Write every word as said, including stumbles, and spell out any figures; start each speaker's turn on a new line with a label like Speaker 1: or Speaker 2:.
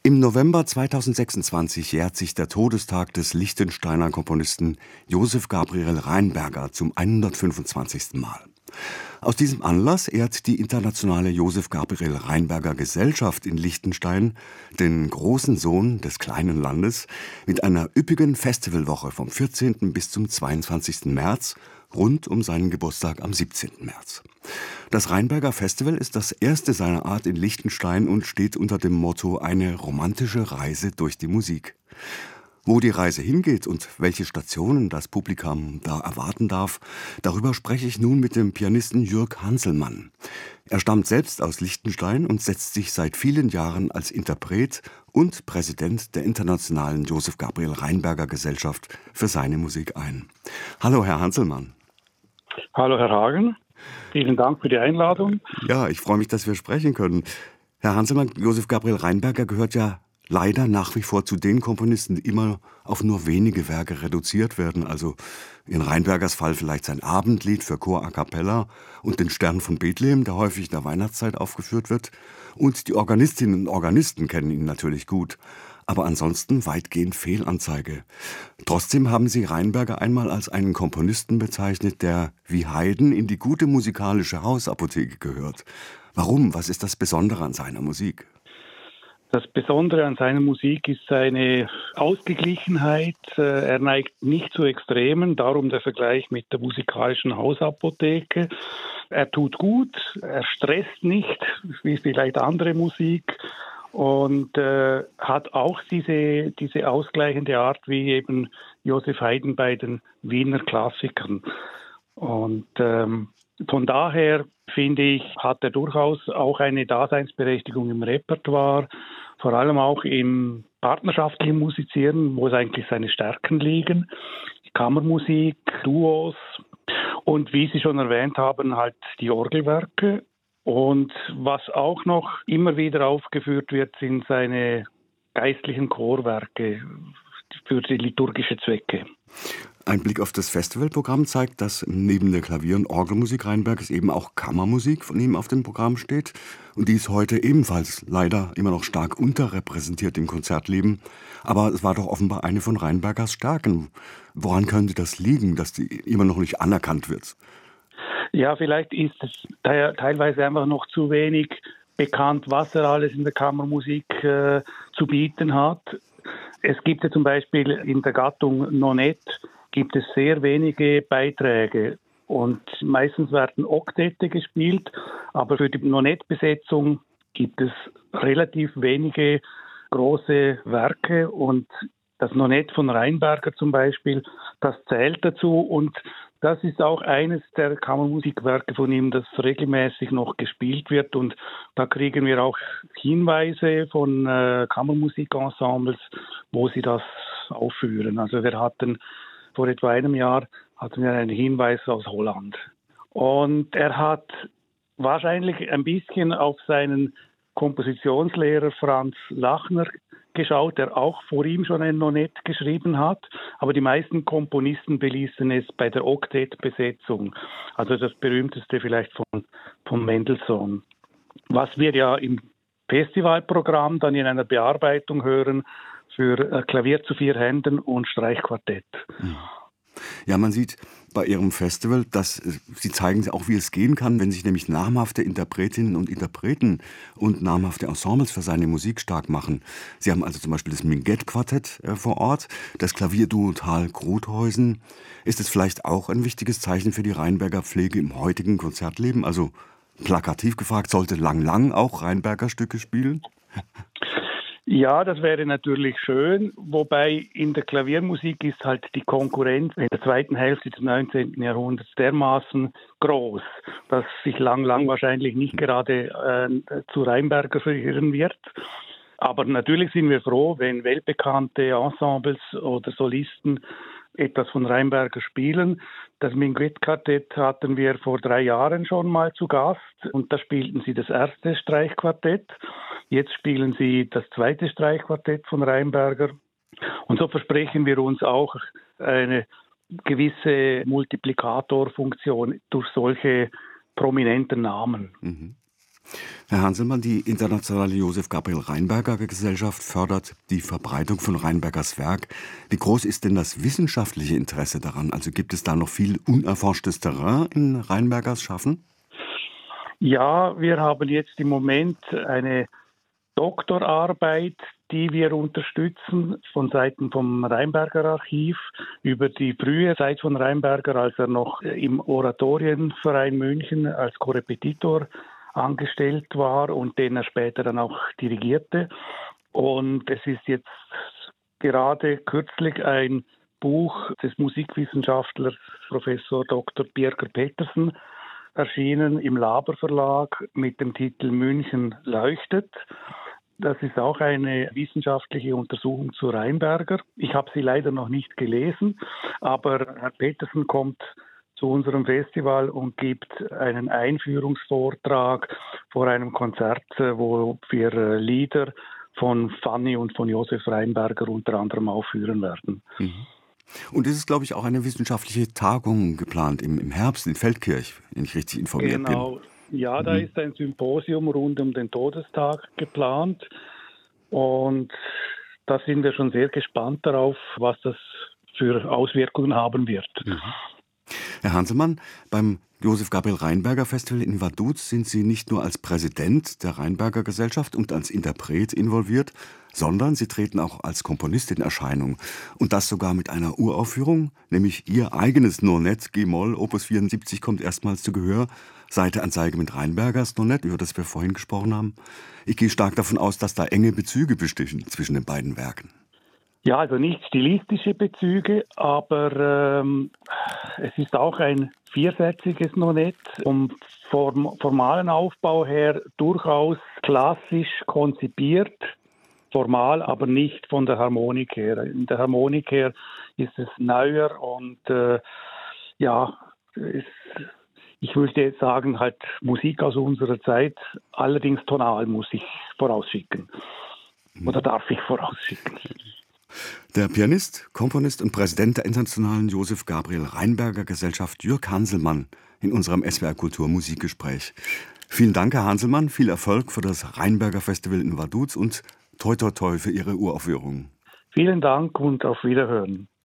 Speaker 1: Im November zweitausendsechsundzwanzig jährt sich der Todestag des Liechtensteiner Komponisten Josef Gabriel Rheinberger zum hundertfünfundzwanzigsten Mal. Aus diesem Anlass ehrt die Internationale Josef Gabriel Rheinberger Gesellschaft in Liechtenstein den großen Sohn des kleinen Landes mit einer üppigen Festivalwoche vom vierzehnten bis zum zweiundzwanzigsten März rund um seinen Geburtstag am siebzehnten März. Das Rheinberger Festival ist das erste seiner Art in Liechtenstein und steht unter dem Motto »Eine romantische Reise durch die Musik«. Wo die Reise hingeht und welche Stationen das Publikum da erwarten darf, darüber spreche ich nun mit dem Pianisten Jürg Hanselmann. Er stammt selbst aus Liechtenstein und setzt sich seit vielen Jahren als Interpret und Präsident der Internationalen Josef Gabriel Rheinberger Gesellschaft für seine Musik ein. Hallo, Herr Hanselmann.
Speaker 2: Hallo, Herr Hagen. Vielen Dank für die Einladung.
Speaker 1: Ja, ich freue mich, dass wir sprechen können. Herr Hanselmann, Josef Gabriel Rheinberger gehört ja leider nach wie vor zu den Komponisten, die immer auf nur wenige Werke reduziert werden. Also in Rheinbergers Fall vielleicht sein Abendlied für Chor a cappella und den Stern von Bethlehem, der häufig in der Weihnachtszeit aufgeführt wird. Und die Organistinnen und Organisten kennen ihn natürlich gut. Aber ansonsten weitgehend Fehlanzeige. Trotzdem haben Sie Rheinberger einmal als einen Komponisten bezeichnet, der wie Haydn in die gute musikalische Hausapotheke gehört. Warum? Was ist das Besondere an seiner Musik?
Speaker 2: Das Besondere an seiner Musik ist seine Ausgeglichenheit. Er neigt nicht zu Extremen, darum der Vergleich mit der musikalischen Hausapotheke. Er tut gut, er stresst nicht, wie vielleicht andere Musik. Und äh, hat auch diese, diese ausgleichende Art wie eben Joseph Haydn bei den Wiener Klassikern. Und ähm, von daher, finde ich, hat er durchaus auch eine Daseinsberechtigung im Repertoire, vor allem auch im partnerschaftlichen Musizieren, wo es eigentlich seine Stärken liegen. Kammermusik, Duos und wie Sie schon erwähnt haben, halt die Orgelwerke. Und was auch noch immer wieder aufgeführt wird, sind seine geistlichen Chorwerke für die liturgische Zwecke.
Speaker 1: Ein Blick auf das Festivalprogramm zeigt, dass neben der Klavier- und Orgelmusik Rheinbergers eben auch Kammermusik von ihm auf dem Programm steht. Und die ist heute ebenfalls leider immer noch stark unterrepräsentiert im Konzertleben. Aber es war doch offenbar eine von Rheinbergers Stärken. Woran könnte das liegen, dass die immer noch nicht anerkannt wird?
Speaker 2: Ja, vielleicht ist es teilweise einfach noch zu wenig bekannt, was er alles in der Kammermusik äh, zu bieten hat. Es gibt ja zum Beispiel in der Gattung Nonette gibt es sehr wenige Beiträge und meistens werden Oktette gespielt, aber für die Nonette-Besetzung gibt es relativ wenige große Werke und das Nonette von Rheinberger zum Beispiel, das zählt dazu und das ist auch eines der Kammermusikwerke von ihm, das regelmäßig noch gespielt wird und da kriegen wir auch Hinweise von äh, Kammermusikensembles, wo sie das aufführen. Also wir hatten vor etwa einem Jahr hatten wir einen Hinweis aus Holland. Und er hat wahrscheinlich ein bisschen auf seinen Kompositionslehrer Franz Lachner geschaut, der auch vor ihm schon ein Nonette geschrieben hat. Aber die meisten Komponisten beließen es bei der Oktettbesetzung. Also das berühmteste vielleicht von, von Mendelssohn. Was wir ja im Festivalprogramm dann in einer Bearbeitung hören für Klavier zu vier Händen und Streichquartett.
Speaker 1: Ja, man sieht bei Ihrem Festival, dass Sie zeigen auch, wie es gehen kann, wenn sich nämlich namhafte Interpretinnen und Interpreten und namhafte Ensembles für seine Musik stark machen. Sie haben also zum Beispiel das Minguett-Quartett äh, vor Ort, das Klavierduo Thal-Grothuysen. Ist es vielleicht auch ein wichtiges Zeichen für die Rheinberger Pflege im heutigen Konzertleben? Also plakativ gefragt, sollte Lang Lang auch Rheinberger Stücke spielen?
Speaker 2: Ja, das wäre natürlich schön, wobei in der Klaviermusik ist halt die Konkurrenz in der zweiten Hälfte des neunzehnten Jahrhunderts dermaßen groß, dass sich Lang Lang wahrscheinlich nicht gerade äh, zu Rheinberger verirren wird. Aber natürlich sind wir froh, wenn weltbekannte Ensembles oder Solisten etwas von Rheinberger spielen. Das Minguett-Quartett hatten wir vor drei Jahren schon mal zu Gast und da spielten sie das erste Streichquartett. Jetzt spielen sie das zweite Streichquartett von Rheinberger. Und so versprechen wir uns auch eine gewisse Multiplikatorfunktion durch solche prominenten Namen.
Speaker 1: Mhm. Herr Hanselmann, die Internationale Josef Gabriel Rheinberger Gesellschaft fördert die Verbreitung von Rheinbergers Werk. Wie groß ist denn das wissenschaftliche Interesse daran? Also gibt es da noch viel unerforschtes Terrain in Rheinbergers Schaffen?
Speaker 2: Ja, wir haben jetzt im Moment eine Doktorarbeit, die wir unterstützen von Seiten vom Rheinberger Archiv über die frühe Zeit von Rheinberger, als er noch im Oratorienverein München als Korrepetitor angestellt war und den er später dann auch dirigierte. Und es ist jetzt gerade kürzlich ein Buch des Musikwissenschaftlers Professor Doktor Birger Petersen erschienen im Laber Verlag mit dem Titel München leuchtet. Das ist auch eine wissenschaftliche Untersuchung zu Rheinberger. Ich habe sie leider noch nicht gelesen, aber Herr Petersen kommt zu unserem Festival und gibt einen Einführungsvortrag vor einem Konzert, wo wir Lieder von Fanny und von Josef Rheinberger unter anderem aufführen werden.
Speaker 1: Mhm. Und es ist, glaube ich, auch eine wissenschaftliche Tagung geplant im, im Herbst in Feldkirch, wenn ich richtig informiert
Speaker 2: genau.
Speaker 1: bin.
Speaker 2: Genau. Ja, da
Speaker 1: Mhm.
Speaker 2: ist ein Symposium rund um den Todestag geplant und da sind wir schon sehr gespannt darauf, was das für Auswirkungen haben wird.
Speaker 1: Mhm. Herr Hanselmann, beim Josef Gabriel Rheinberger Festival in Vaduz sind Sie nicht nur als Präsident der Rheinberger Gesellschaft und als Interpret involviert, sondern Sie treten auch als Komponist in Erscheinung. Und das sogar mit einer Uraufführung, nämlich Ihr eigenes Nonet G-Moll, Opus vierundsiebzig, kommt erstmals zu Gehör. Seite an Seite mit Rheinbergers Nonet, über das wir vorhin gesprochen haben. Ich gehe stark davon aus, dass da enge Bezüge bestehen zwischen den beiden Werken.
Speaker 2: Ja, also nicht stilistische Bezüge, aber ähm, es ist auch ein viersätziges Nonet. Vom form- formalen Aufbau her durchaus klassisch konzipiert, formal, aber nicht von der Harmonik her. In der Harmonik her ist es neuer und äh, ja, es, ich würde jetzt sagen, halt Musik aus unserer Zeit, allerdings tonal muss ich vorausschicken. Oder darf ich vorausschicken?
Speaker 1: Der Pianist, Komponist und Präsident der Internationalen Josef Gabriel Rheinberger Gesellschaft Jürg Hanselmann in unserem S W R Kultur Musikgespräch. Vielen Dank, Herr Hanselmann, viel Erfolg für das Rheinberger Festival in Vaduz und toi toi toi für Ihre Uraufführung.
Speaker 2: Vielen Dank und auf Wiederhören.